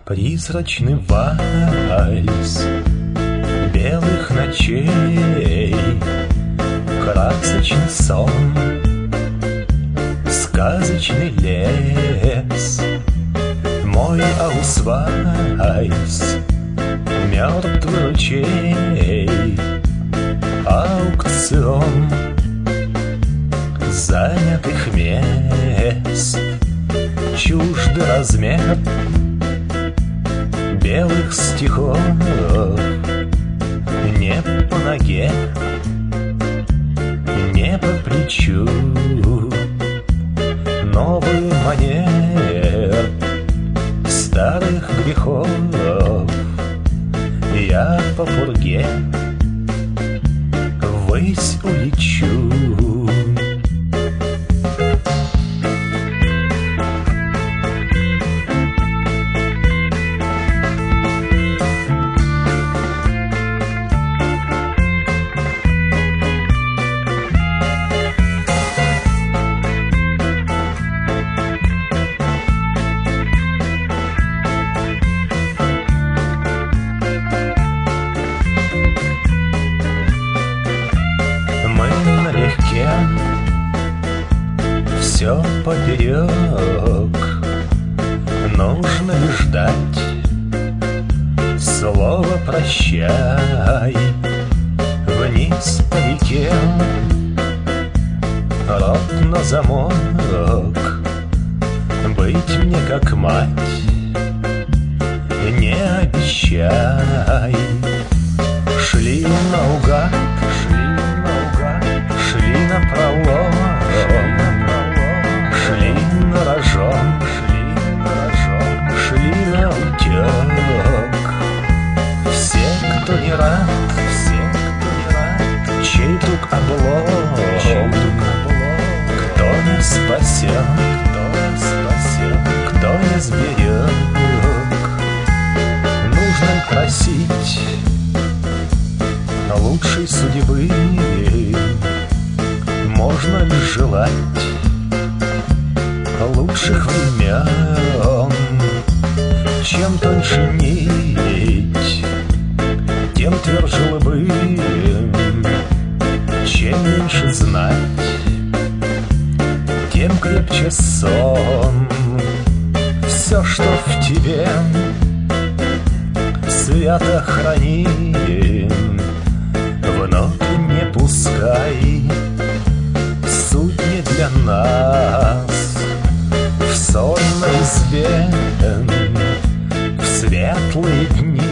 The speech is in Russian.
Призрачный вальс белых ночей, красочный сон, сказочный лес, мой аусвайс, мертвый ручей, аукцион занятых мест, чуждый размер белых стихов, не по ноге, не по плечу, новый манер старых грехов. Я по пурге ввысь улечу. Все поперек, нужно лишь ждать слово прощай. Вниз по реке, рот на замок, быть мне как мать не обещай. Шли наугад, шли напролом, шли на рожон, шли на утек. Все, кто не рад, чей друг облом, кто не спасет, кто не сберег. Нужно просить лучшей судьбы, можно лишь желать лучших времен. Чем тоньше нить, тем тверже лбы, чем меньше знать, тем крепче сон. Все, что в тебе, свято храни, внутрь не пускай. Суть не для нас в сонной избе, в светлые дни